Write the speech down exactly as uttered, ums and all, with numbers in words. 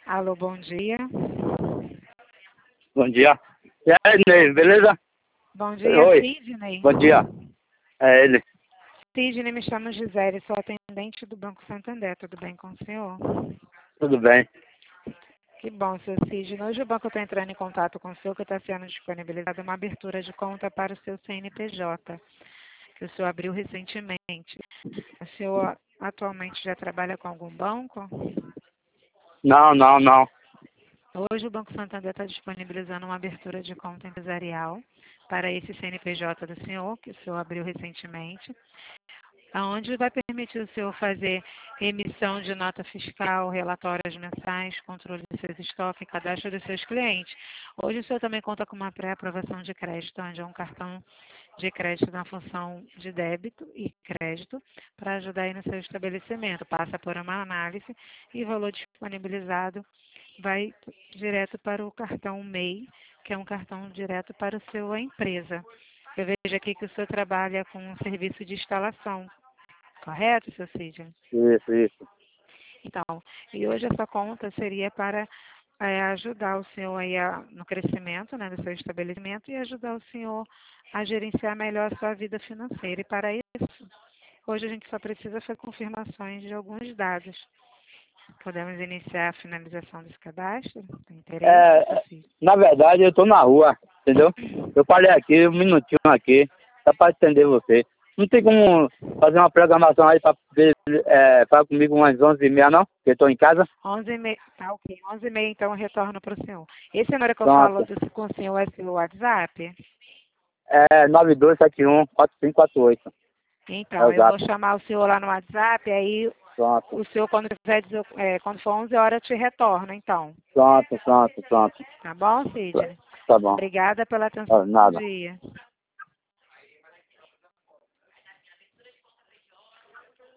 Alô, bom dia. Bom dia. E aí, Ney, beleza? Bom dia, Oi. Sidney. Bom dia. É ele. Sidney, me chamo Gisele, sou atendente do Banco Santander. Tudo bem com o senhor? Tudo bem. Que bom, seu Sidney. Hoje o banco está entrando em contato com o senhor, que está sendo disponibilizada uma abertura de conta para o seu C N P J, que o senhor abriu recentemente. O senhor atualmente já trabalha com algum banco? Não, não, não. Hoje o Banco Santander está disponibilizando uma abertura de conta empresarial para esse C N P J do senhor, que o senhor abriu recentemente, onde vai permitir o senhor fazer emissão de nota fiscal, relatórios mensais, controle dos seus estoques e cadastro dos seus clientes. Hoje o senhor também conta com uma pré-aprovação de crédito, onde é um cartão de crédito na função de débito e crédito para ajudar aí no seu estabelecimento. Passa por uma análise e o valor disponibilizado vai direto para o cartão M E I, que é um cartão direto para a sua empresa. Eu vejo aqui que o senhor trabalha com um serviço de instalação, correto, seu Sidney? Isso, isso. Então, e hoje essa conta seria para é, ajudar o senhor aí a, no crescimento, né, do seu estabelecimento e ajudar o senhor a gerenciar melhor a sua vida financeira. E para isso, hoje a gente só precisa fazer confirmações de alguns dados. Podemos iniciar a finalização desse cadastro? Tem interesse, seu É, Sidney? na verdade, eu tô na rua, entendeu? Eu parei aqui, um minutinho aqui, só para atender você. Não tem como fazer uma programação aí para poder é, falar comigo umas onze e meia, não? Que eu tô em casa. onze e meia, tá ok. onze e meia, então, eu retorno para o senhor. Esse número que eu falo Pronto. do, com o senhor é seu WhatsApp? É nove dois sete um quatro cinco quatro oito. É Então, o eu vou zap. chamar o senhor lá no WhatsApp, aí Pronto. o senhor, quando, tiver, deso- é, quando for onze horas, te retorna, então. Pronto, pronto, pronto. Tá bom, Sidney? Tá bom. Obrigada pela atenção. Ah, Bom nada. dia.